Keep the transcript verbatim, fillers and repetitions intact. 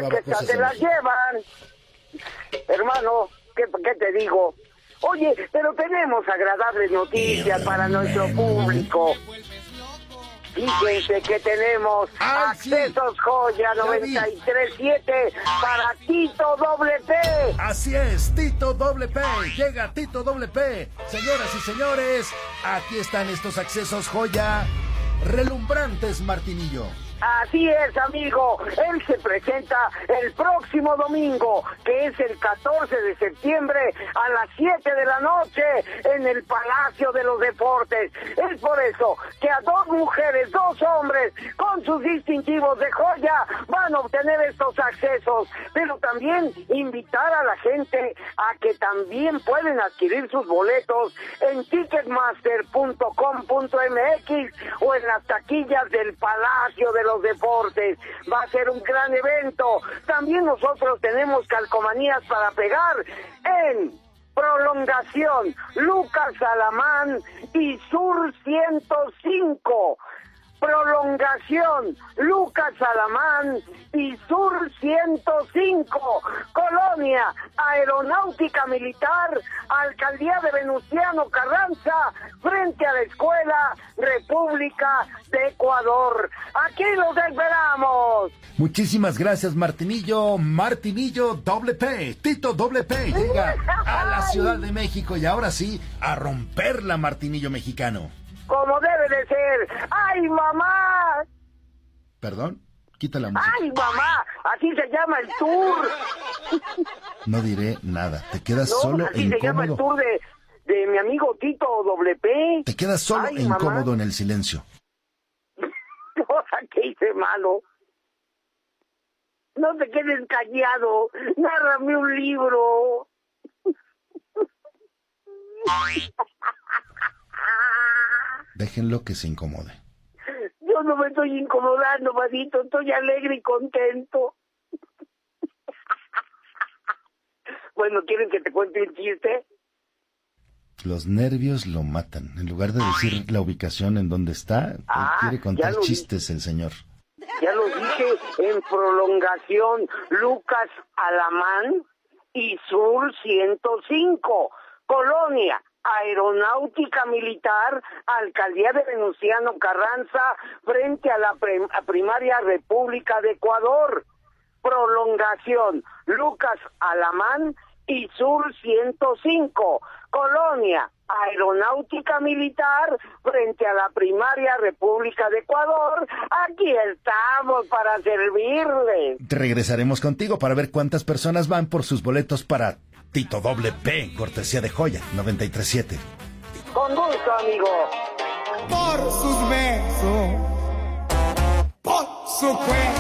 que estas se las llevan. Hermano, ¿qué, ¿qué te digo? Oye, pero tenemos agradables noticias para nuestro público. Fíjense que tenemos Ay, Accesos sí. Joya noventa y tres siete para Tito Doble P. Así es, Tito Doble P. Llega Tito Doble P. Señoras y señores, aquí están estos Accesos Joya relumbrantes, Martinillo. Así es, amigo. Él se presenta el próximo domingo, que es el catorce de septiembre, a las siete de la noche, en el Palacio de los Deportes. Es por eso que a dos mujeres, dos hombres, con sus distintivos de joya, van a obtener estos accesos. Pero también invitar a la gente a que también pueden adquirir sus boletos en ticketmaster punto com punto m x o en las taquillas del Palacio de los Deportes. Va a ser un gran evento. También nosotros tenemos calcomanías para pegar en Prolongación, Lucas Alamán y Sur ciento cinco. Prolongación, Lucas Alamán y Sur ciento cinco, Colonia, Aeronáutica Militar, Alcaldía de Venustiano Carranza, frente a la Escuela República de Ecuador. Aquí los esperamos. Muchísimas gracias, Martinillo. Martinillo Doble P. Tito Doble P llega a la Ciudad de México y ahora sí, a romperla, Martinillo mexicano. Como debe de ser. ¡Ay, mamá! ¿Perdón? Quita la música. ¡Ay, mamá! Así se llama el tour. No diré nada. Te quedas No, solo así e se llama el incómodo. tour de, de mi amigo Tito Doble P. Te quedas solo Ay, e mamá. incómodo en el silencio. ¿Qué hice malo? No te quedes callado. Nárrame un libro. Déjenlo que se incomode. Yo no me estoy incomodando, Vadito. Estoy alegre y contento. Bueno, ¿quieren que te cuente un chiste? Los nervios lo matan. En lugar de decir la ubicación en donde está, Ah, quiere contar ya lo chistes el señor. Ya lo dije, en Prolongación, Lucas Alamán y Sur ciento cinco, Colonia, Aeronáutica Militar, Alcaldía de Venustiano Carranza, frente a la prim- a Primaria República de Ecuador. Prolongación, Lucas Alamán y Sur ciento cinco, Colonia, Aeronáutica Militar, frente a la Primaria República de Ecuador. Aquí estamos para servirle. Regresaremos contigo para ver cuántas personas van por sus boletos para Tito Doble P, cortesía de Joya noventa y tres siete. Con gusto, amigo. Por sus besos, por su cuerpo.